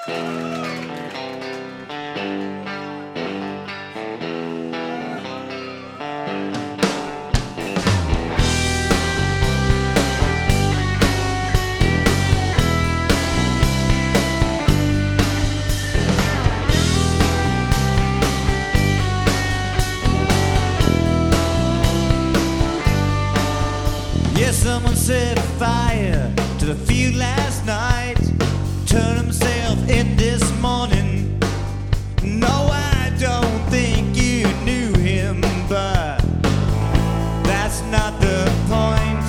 Yeah, someone set fire to the field last night, turned himself in this morning. No, I don't think you knew him, but that's not the point.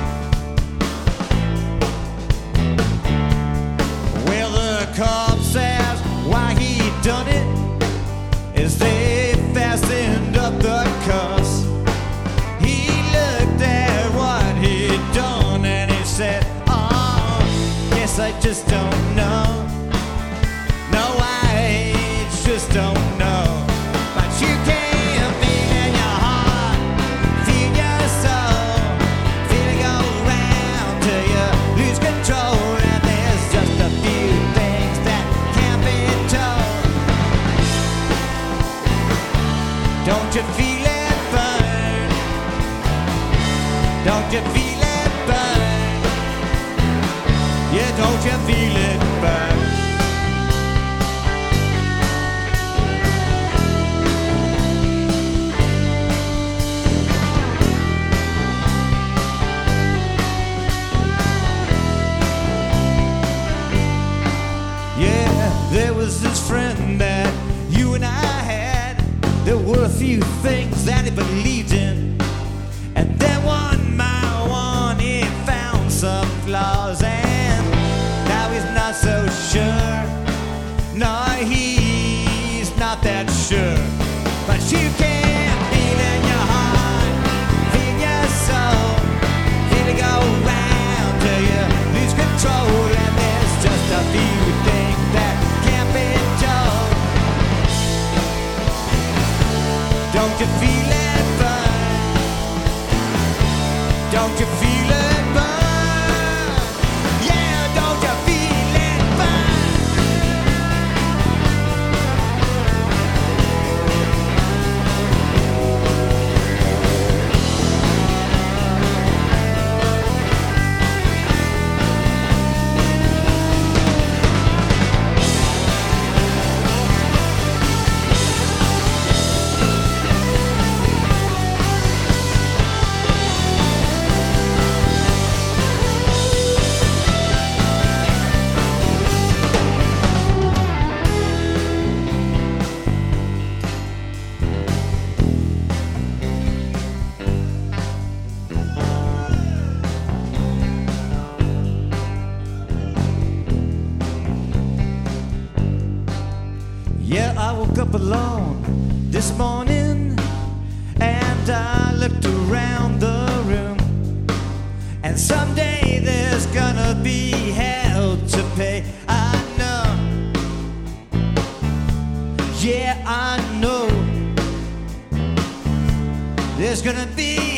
Well, the cops asked why he done it, as they fastened up the cuffs. He looked at what he'd done and he said, "Oh, guess I just don't know. No, I just don't know." But you can feel in your heart, feel your soul, feel it go round till you lose control. And there's just a few things that can't be told. Don't you feel it burn? Don't you feel it burn? Yeah, don't you feel it burn? Yeah, there was this friend that you and I had. There were a few things that he believed in, and then one by one he found some flaws, and now he's not so sure. No, he's not that sure. But you can feel in your heart, feel your soul, feel it go round till you lose control. And there's just a few things that can't be told. Don't you feel it burn? Don't you feel it burn? Yeah, don't you feel it burn? Yeah, I woke up alone this morning, and I looked around the room, and someday there's gonna be hell to pay. I know. Yeah, I know. There's gonna be